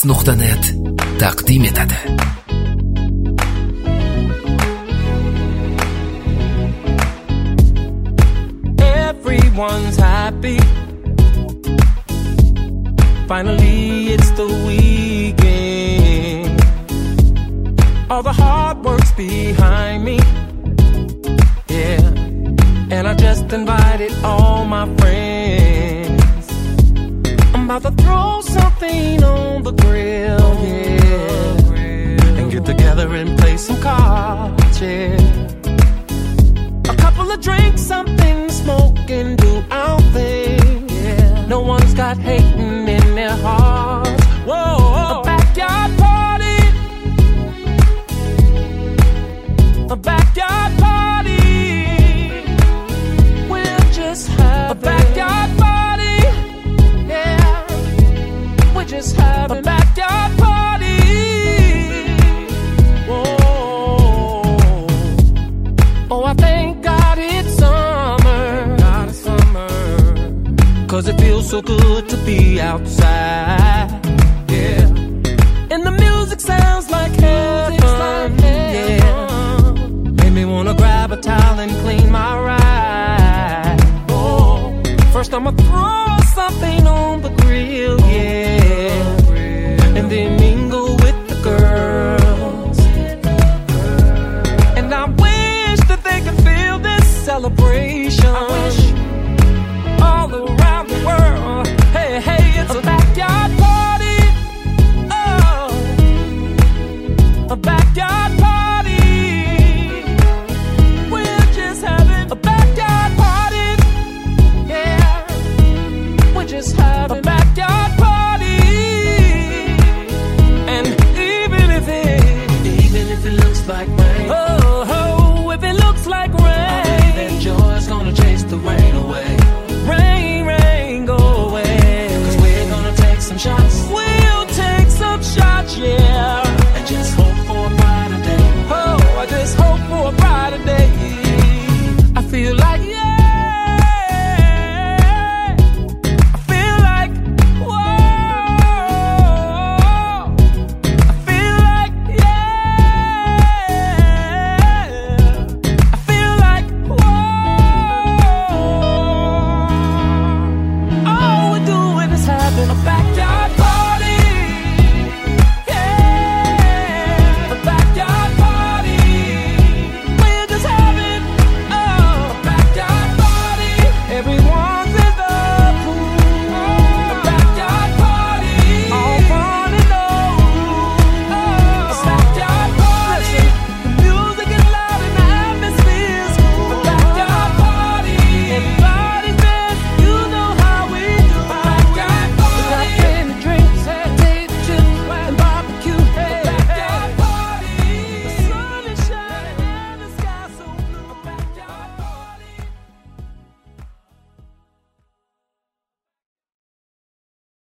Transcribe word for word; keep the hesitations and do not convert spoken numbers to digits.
ص نقطه نت تقدیم داده. Everyone's happy. Finally it's the weekend. All the hard work's behind me. Yeah. And I just invited all my friends. I'm about to throw something on the grill, yeah. And get together and play some cards, yeah. A couple of drinks, something to smoke and do our thing, yeah. No one's got hating in their hearts. Whoa, a backyard party. A backyard party. We'll just have a backyard party. Yeah. We'll just have a backyard party. Whoa. Oh, I thank God it's summer. God it's summer. 'Cause it feels so good to be outside. Yeah. And the music sounds like heaven. Yeah. Made me wanna grab a towel and clean my ride. Oh, first I'ma throw something on the grill, yeah.